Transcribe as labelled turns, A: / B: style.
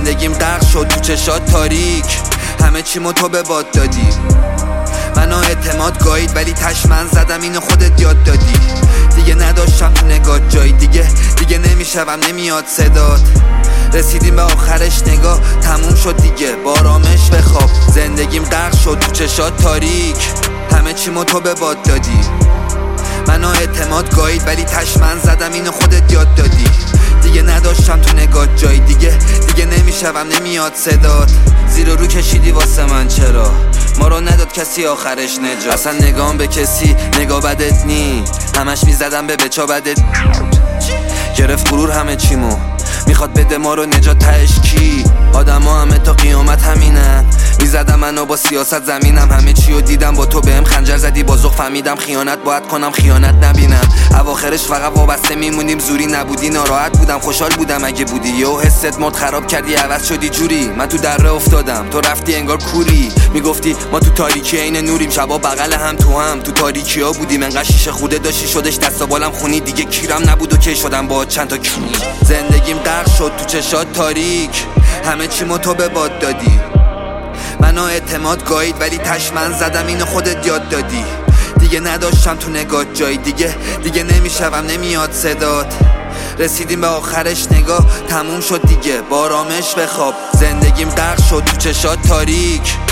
A: زندگیم غرق شد تو چشات تاریک، همه چیمو تو به باد دادی. منو اعتماد گاید ولی تش من زدم اینو خودت یاد دادی. دیگه نداشتم تو نگات جای دیگه نمیشوم نمیاد صدات. رسیدیم به آخرش نگاه تموم شد دیگه با آرامش بخواب. زندگیم غرق شد تو چشات تاریک، همه چیمو تو به باد دادی. منو اعتماد گاید ولی تش من زدم اینو خودت یاد دادی. دیگه نداشتم تو نگات جای دیگه نمیشوم نمیاد صدات. زیر و رو کشیدی واسه من چرا ما رو نداد کسی آخرش نجات. اصلا نگام به کسی نگاه بدت نی، همش میزدم به بچا بدت. گرفت غرور همه چیمو میخواد بده ما رو نجات. تهش کی؟ آدم ها همه تا قیامت همینن. میزدم منو با سیاست زمینم، همه چی رو دیدم با تو بهم خنجر زدی. با ذوق فهمیدم خیانت باید کنم خیانت نبینم. اواخرش فقط وابسته میمونیم زوری نبودی. ناراحت بودم خوشحال بودم اگه بودی. یهو حست مد خراب کردی عوض شدی جوری. من تو دره افتادم تو رفتی انگار کوری. میگفتی ما تو تاریکی عین نوریم، شبا بغل هم تو تاریکی ها بودیم. انقدر شیشه خوده داشتی شدش دستا بالم خونی. دیگه کیرم نبود و کی شدم با چند تا کونی. زندگیم غرق شد تو چشات تاریک، همه چیمو تو به باد دادی. منو اعتماد گاید ولی تش من زدم اینو خودت یاد دادی. دیگه نداشتم تو نگات جای دیگه نمیشوم نمیاد صدات. رسیدیم به آخرش نگاه تموم شد دیگه با آرامش بخواب. زندگیم غرق شد تو چشات تاریک،